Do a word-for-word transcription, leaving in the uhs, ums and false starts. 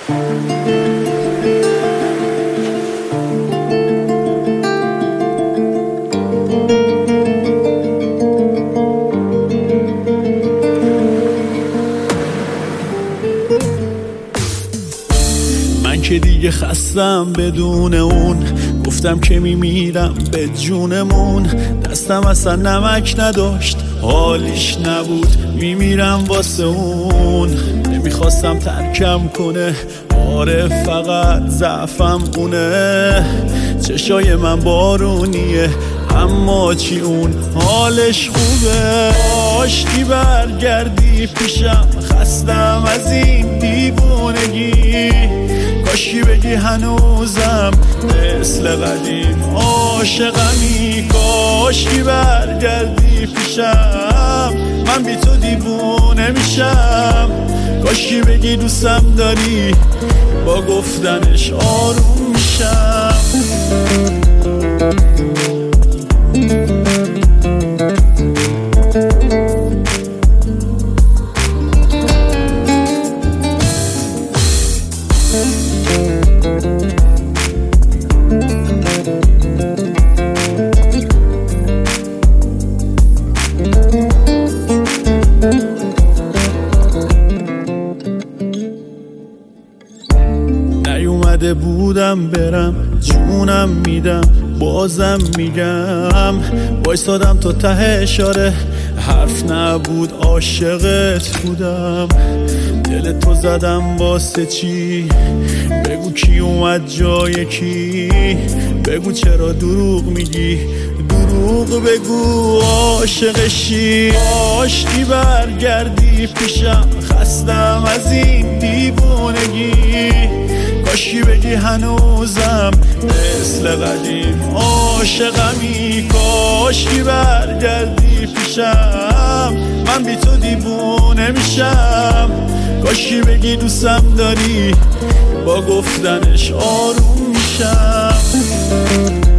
من که دیگه خستم بدون اون، گفتم که میمیرم به جونمون. دستم اصلا نمک نداشت، حالیش نبود، میمیرم واسه اون. نمیخواستم ترکم کنه، آره فقط ضعفم اونه. چشای من بارونیه اما چی اون حالش خوبه. آشتی برگردی پیشم، خستم از این دیوونگی. کاشکی بگی هنوزم مثل قدیم عاشقمی. کاشکی برگردی پیشم، من بی تو دیوونه میشم. کاشکی بگی دوستم داری، با گفتنش آروم میشم. نیومده بودم برم، جونم میدم بازم میگم. وایسادم تا ته اشاره، حرف نبود عاشقت بودم. دل تو زدم واسه چی؟ بگو کی اومد جای کی؟ بگو چرا دروغ میگی؟ دروغ بگو عاشقشی. آشتی برگردی پیشم، خستم از این دیوونگی. کاشکی بگی هنوزم مثل قدیم عاشقمی. کاشکی برگردی پیشم، من بی تو دیوونه میشم. کاشکی بگی دوستم داری، با گفتنش آروم میشم.